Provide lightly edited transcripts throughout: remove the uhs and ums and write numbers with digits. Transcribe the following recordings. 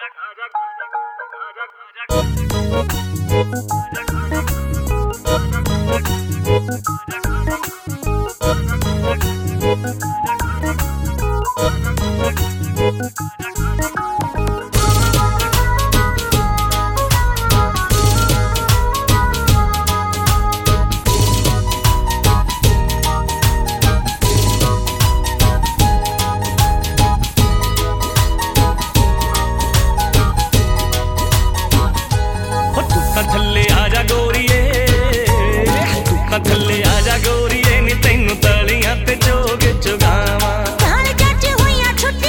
थल्ले आजा गोरीए नी तैनू तलियां ते जोग चुगावा काल जज होइयां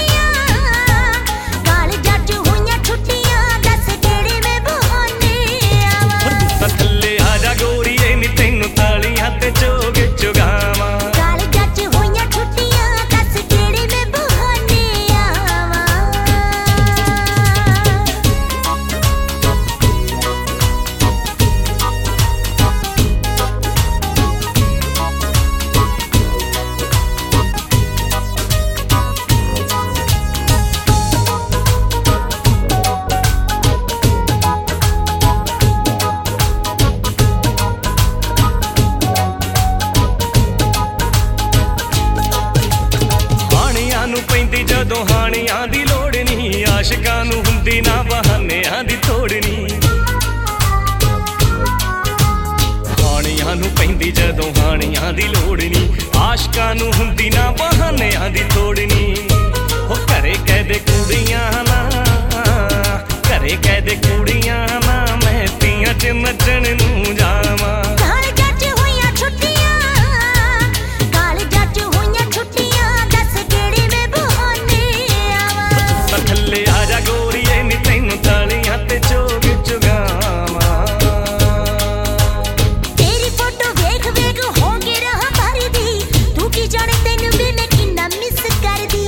छुट्टियां दस केड़े में बहाने आवा थल्ले आजा गोरीए नी तैनू तलियां ते जोग चुगावा काल जज होइयां छुट्टियां दस केड़े में बहाने आवा पैंदी जदों हानियां दी लोड़ नहीं आशिकां नूं हुंदी ना बहानियां दी थोड़नी हानियां नूं पैंदी जदों हानियां दी लोड़ नहीं आशिकां नूं हुंदी ना बहानियां दी थोड़नी हो घरे कहदे कुड़ियां ना घरे कहदे कुड़ियां ना मैं तियां च नच्चण नूं जावां थल्ले आजा गोरीए नी तैनू तलियां ते जोग चुगावा तेरी फोटो वेख वेख हो के रहा भरदी तू की जाने तैनू भी मैं किन्ना मिस करदी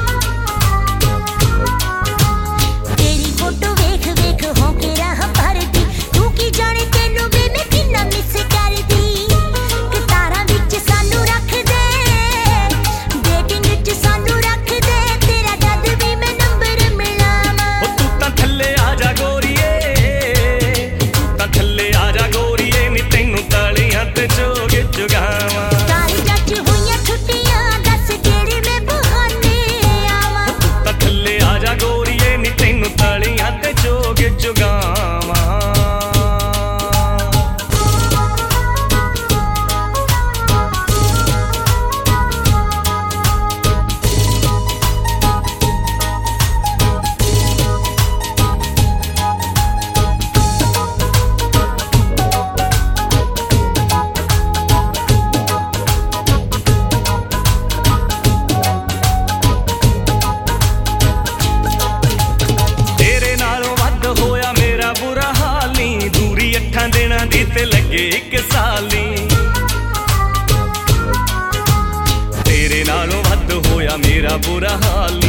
तेरी फोटो वेख वेख हो के रहा भरदी तू की जाने तैनू भी मैं किन्ना मिस करदी कतारां विच सानू रख दे डेटिंग विच सानू रख दे तेरा जद भी मैं नंबर मिलावां तू तां थल्ले आजा गोरीए तू तां थल्ले आजा गोरीए नी तैनू तलियां ते जोग चुगावा काल जज होइयां छुट्टियां दस केड़े में बहाने आवा तू तां थल्ले आजा गोरीए नी तैनू तलियां ते जोग चुगावा दिनां दी ते लगे एक साली तेरे नालों वध होया मेरा बुरा हाल।